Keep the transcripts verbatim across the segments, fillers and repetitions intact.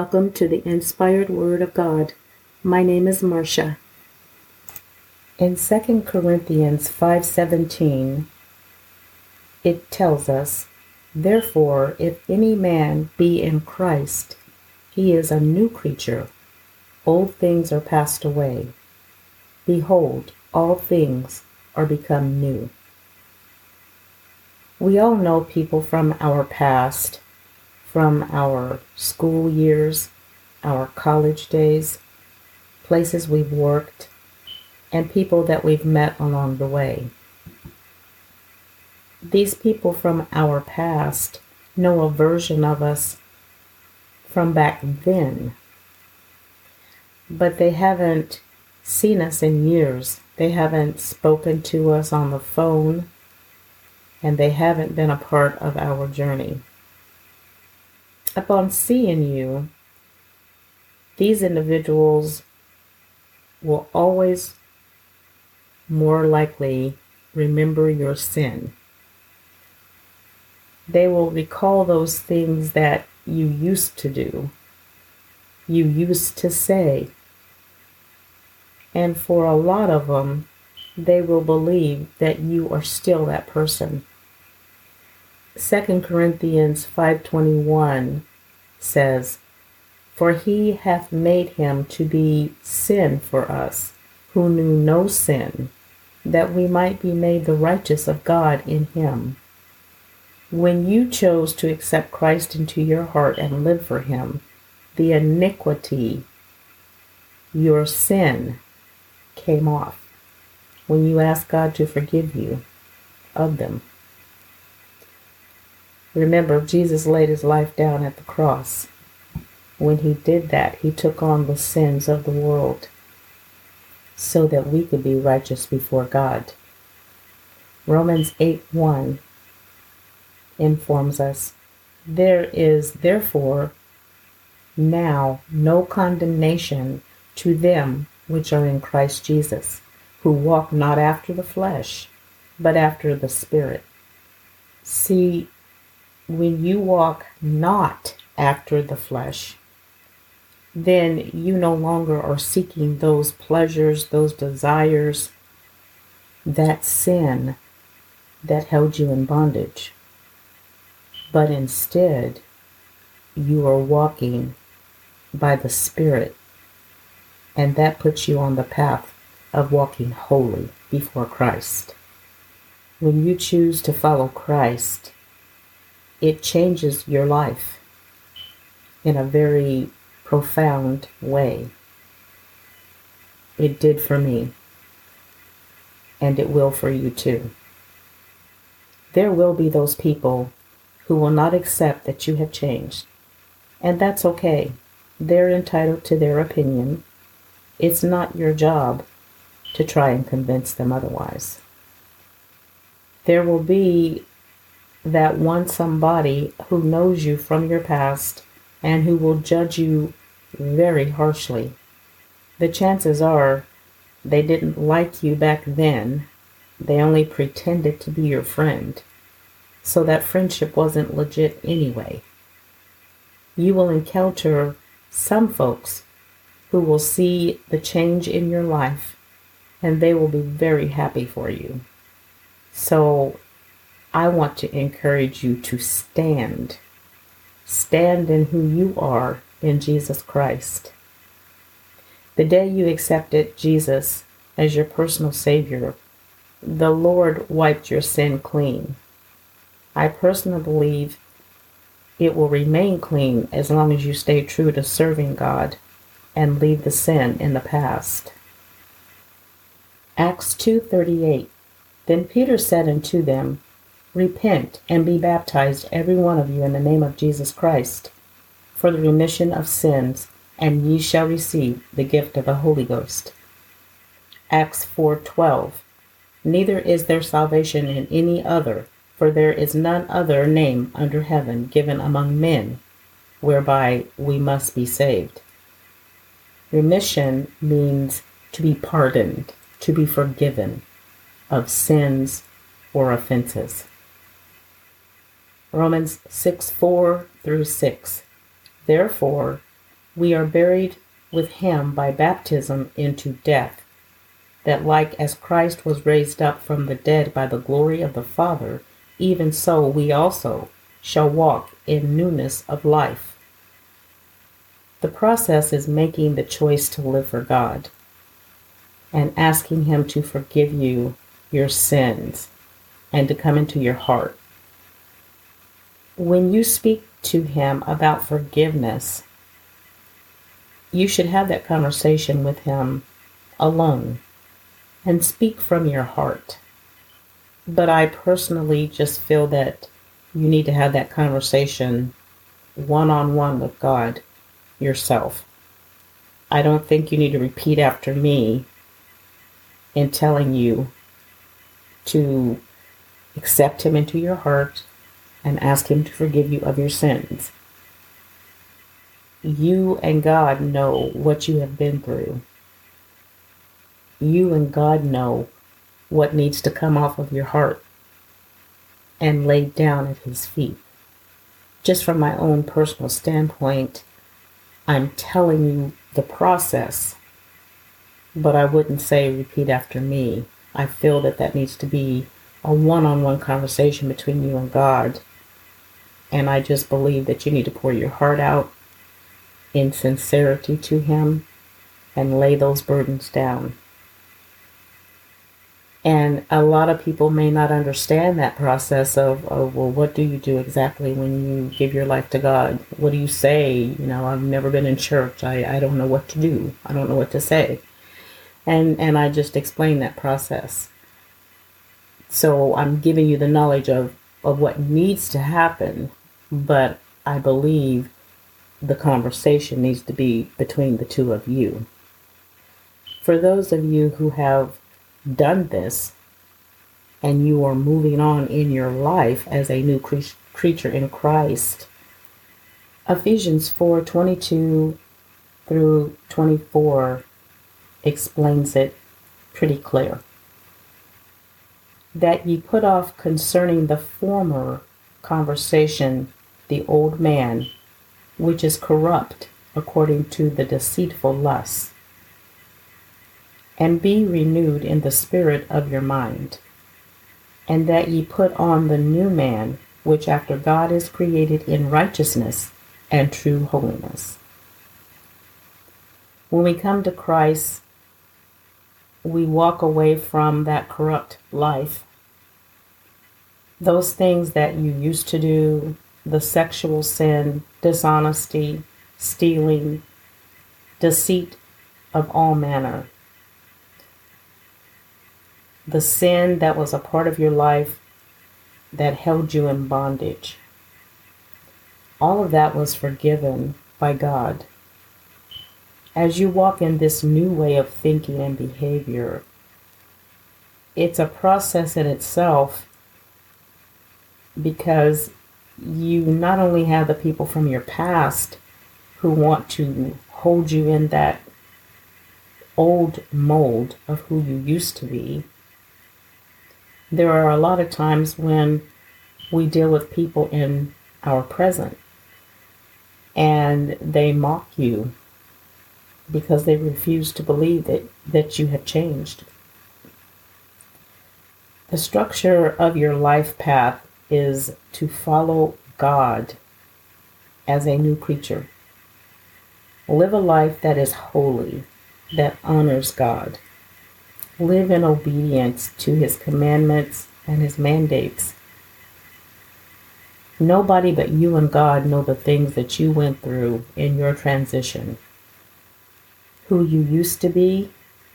Welcome to the Inspired Word of God. My name is Marcia. In Second Corinthians five seventeen, it tells us, "Therefore, if any man be in Christ, he is a new creature. Old things are passed away. Behold, all things are become new." We all know people from our past, from our school years, our college days, places we've worked, and people that we've met along the way. These people from our past know a version of us from back then, but they haven't seen us in years. They haven't spoken to us on the phone, and they haven't been a part of our journey. Upon seeing you, these individuals will always more likely remember your sin. They will recall those things that you used to do, you used to say. And for a lot of them, they will believe that you are still that person. Second Corinthians five twenty-one says, "For he hath made him to be sin for us, who knew no sin, that we might be made the righteous of God in him." When you chose to accept Christ into your heart and live for him, the iniquity, your sin, came off when you asked God to forgive you of them. Remember, Jesus laid his life down at the cross. When he did that, he took on the sins of the world so that we could be righteous before God. Romans eight one informs us, "There is therefore now no condemnation to them which are in Christ Jesus, who walk not after the flesh, but after the Spirit." See, when you walk not after the flesh, then you no longer are seeking those pleasures, those desires, that sin that held you in bondage. But instead, you are walking by the Spirit, and that puts you on the path of walking holy before Christ. When you choose to follow Christ, it changes your life in a very profound way. It did for me, and it will for you too. There will be those people who will not accept that you have changed, and that's okay. They're entitled to their opinion. It's not your job to try and convince them otherwise. There will be that one somebody who knows you from your past and who will judge you very harshly. The chances are they didn't like you back then. They only pretended to be your friend. So that friendship wasn't legit anyway. You will encounter some folks who will see the change in your life, and they will be very happy for you. So I want to encourage you to stand. Stand in who you are in Jesus Christ. The day you accepted Jesus as your personal Savior, the Lord wiped your sin clean. I personally believe it will remain clean as long as you stay true to serving God and leave the sin in the past. Acts two thirty-eight. Then Peter said unto them, "Repent and be baptized every one of you in the name of Jesus Christ, for the remission of sins, and ye shall receive the gift of the Holy Ghost." Acts four twelve. Neither is there salvation in any other, for there is none other name under heaven given among men, whereby we must be saved. Remission means to be pardoned, to be forgiven of sins or offenses. Romans six four through six. Therefore, We are buried with him by baptism into death, that like as Christ was raised up from the dead by the glory of the Father, even so we also shall walk in newness of life. The process is making the choice to live for God and asking him to forgive you your sins and to come into your heart. When you speak to him about forgiveness, you should have that conversation with him alone and speak from your heart. But I personally just feel that you need to have that conversation one-on-one with God yourself. I don't think you need to repeat after me in telling you to accept him into your heart and ask him to forgive you of your sins. You and God know what you have been through. You and God know what needs to come off of your heart and laid down at his feet. Just from my own personal standpoint, I'm telling you the process, but I wouldn't say repeat after me. I feel that that needs to be a one-on-one conversation between you and God. And I just believe that you need to pour your heart out in sincerity to him and lay those burdens down. And a lot of people may not understand that process of, of, well, what do you do exactly when you give your life to God? What do you say? You know, I've never been in church. I, I don't know what to do. I don't know what to say. And, and I just explained that process. So I'm giving you the knowledge of, of what needs to happen, but I believe the conversation needs to be between the two of you. For those of you who have done this and you are moving on in your life as a new cre- creature in Christ, Ephesians four twenty-two through twenty-four explains it pretty clear. That ye put off concerning the former conversation the old man, which is corrupt according to the deceitful lusts, and be renewed in the spirit of your mind, and that ye put on the new man, which after God is created in righteousness and true holiness. When we come to Christ, we walk away from that corrupt life. Those things that you used to do, the sexual sin, dishonesty, stealing, deceit of all manner, the sin that was a part of your life that held you in bondage. All of that was forgiven by God. As you walk in this new way of thinking and behavior, it's a process in itself, because you not only have the people from your past who want to hold you in that old mold of who you used to be. There are a lot of times when we deal with people in our present and they mock you because they refuse to believe that, that you have changed. The structure of your life path is to follow God as a new creature. Live a life that is holy, that honors God. Live in obedience to his commandments and his mandates. Nobody but you and God know the things that you went through in your transition. Who you used to be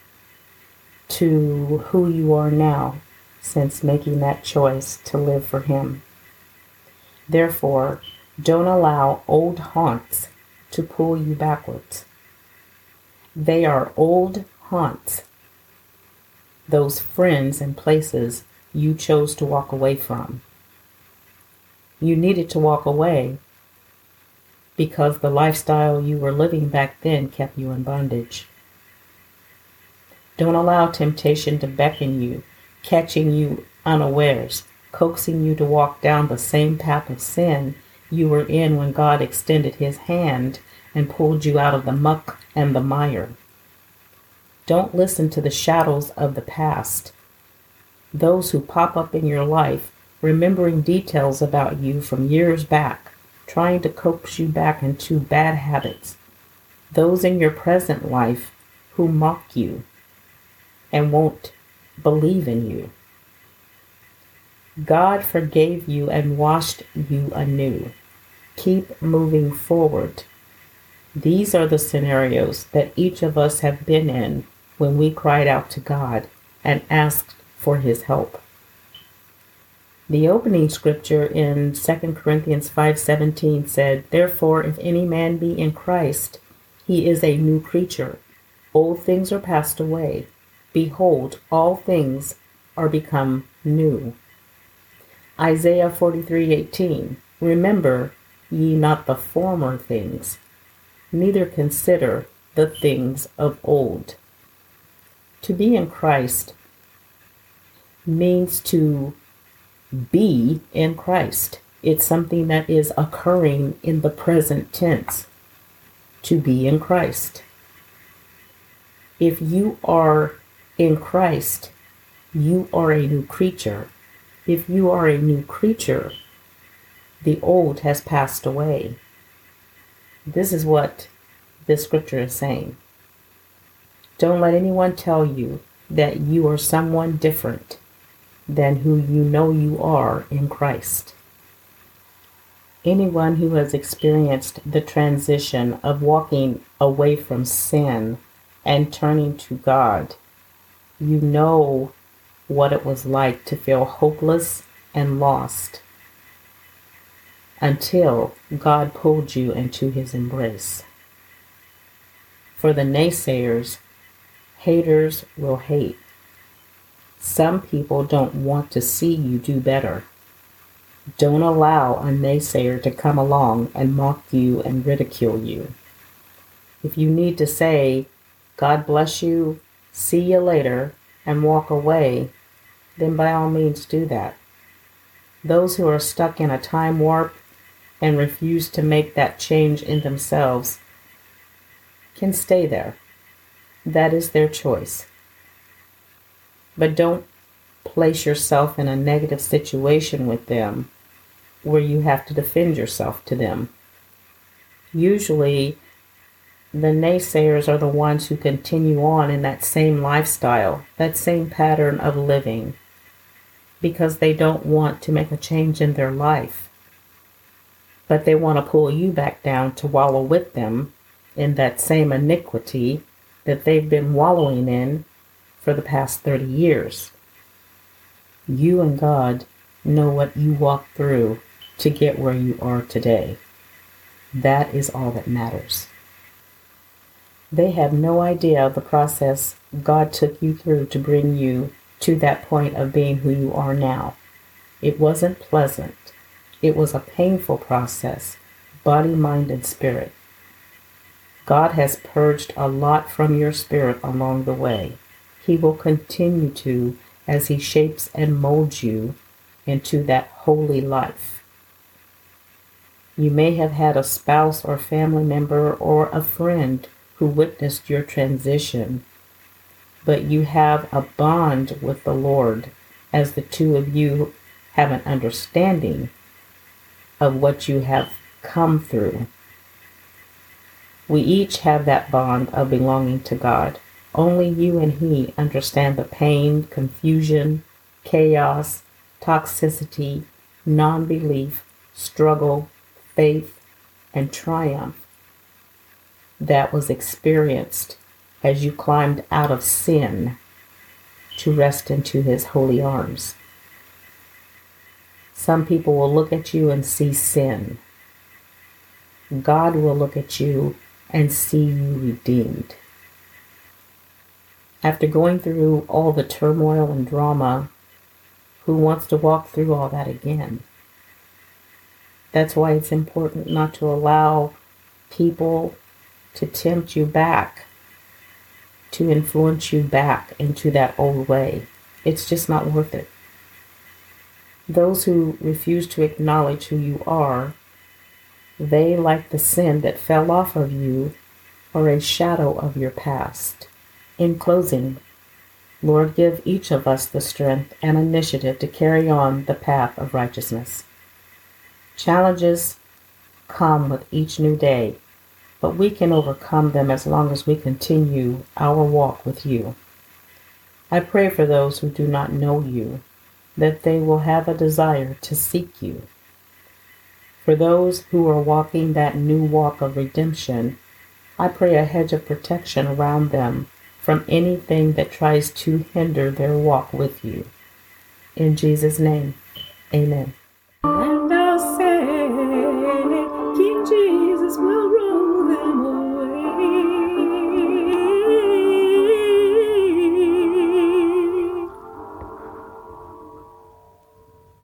to who you are now, since making that choice to live for him. Therefore, don't allow old haunts to pull you backwards. They are old haunts, those friends and places you chose to walk away from. You needed to walk away because the lifestyle you were living back then kept you in bondage. Don't allow temptation to beckon you, catching you unawares, coaxing you to walk down the same path of sin you were in when God extended his hand and pulled you out of the muck and the mire. Don't listen to the shadows of the past, those who pop up in your life, remembering details about you from years back, trying to coax you back into bad habits. Those in your present life who mock you and won't believe in you. God forgave you and washed you anew. Keep moving forward. These are the scenarios that each of us have been in when we cried out to God and asked for his help. The opening scripture in Second Corinthians five seventeen said, "Therefore, if any man be in Christ, he is a new creature. Old things are passed away. Behold, all things are become new." Isaiah forty-three eighteen, "Remember ye not the former things, neither consider the things of old." To be in Christ means to be in Christ. It's something that is occurring in the present tense. To be in Christ. If you are in Christ, you are a new creature. If you are a new creature, the old has passed away. This is what this scripture is saying. Don't let anyone tell you that you are someone different than who you know you are in Christ. Anyone who has experienced the transition of walking away from sin and turning to God, you know what it was like to feel hopeless and lost until God pulled you into his embrace. For the naysayers, haters will hate. Some people don't want to see you do better. Don't allow a naysayer to come along and mock you and ridicule you. If you need to say, "God bless you, see you later," and walk away, then by all means do that. Those who are stuck in a time warp and refuse to make that change in themselves can stay there. That is their choice. But don't place yourself in a negative situation with them where you have to defend yourself to them. Usually, the naysayers are the ones who continue on in that same lifestyle, that same pattern of living, because they don't want to make a change in their life. But they want to pull you back down to wallow with them in that same iniquity that they've been wallowing in for the past thirty years. You and God know what you walked through to get where you are today. That is all that matters. They have no idea of the process God took you through to bring you to that point of being who you are now. It wasn't pleasant. It was a painful process, body, mind, and spirit. God has purged a lot from your spirit along the way. He will continue to as he shapes and molds you into that holy life. You may have had a spouse or family member or a friend who witnessed your transition, but you have a bond with the Lord as the two of you have an understanding of what you have come through. We each have that bond of belonging to God. Only you and he understand the pain, confusion, chaos, toxicity, non-belief, struggle, faith, and triumph that was experienced as you climbed out of sin to rest into his holy arms. Some people will look at you and see sin. God will look at you and see you redeemed. After going through all the turmoil and drama, who wants to walk through all that again? That's why it's important not to allow people to tempt you back, to influence you back into that old way. It's just not worth it. Those who refuse to acknowledge who you are They, like the sin that fell off of you, are a shadow of your past. In closing, Lord, give each of us the strength and initiative to carry on the path of righteousness. Challenges come with each new day, but we can overcome them as long as we continue our walk with you. I pray for those who do not know you, that they will have a desire to seek you. For those who are walking that new walk of redemption, I pray a hedge of protection around them from anything that tries to hinder their walk with you. In Jesus' name, amen.